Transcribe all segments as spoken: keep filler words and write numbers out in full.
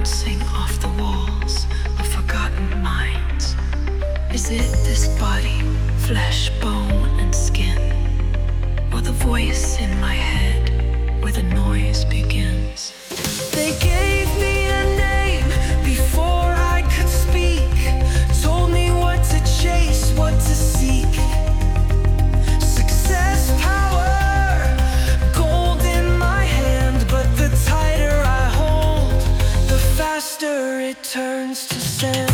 bouncing off the walls of forgotten minds. Is it this body, flesh, bone, and skin? Or the voice in my head where the noise begins? They gave me a name before I could speak. Told me what to chase, what to seek. Success, power, gold in my hand. But the tighter I hold, the faster it turns to sand.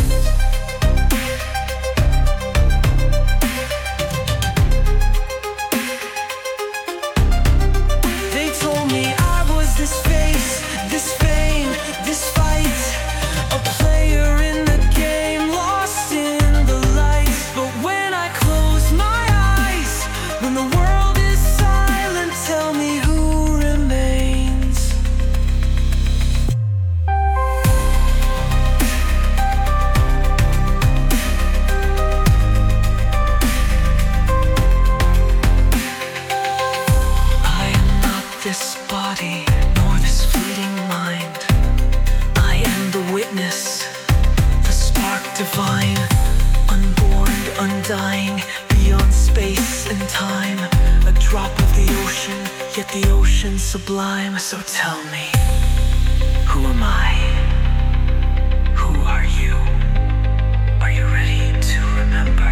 This body, nor this fleeting mind. I am the witness, the spark divine, unborn, undying, beyond space and time. A drop of the ocean, yet the ocean sublime. So tell me, who am I? Who are you? Are you ready to remember?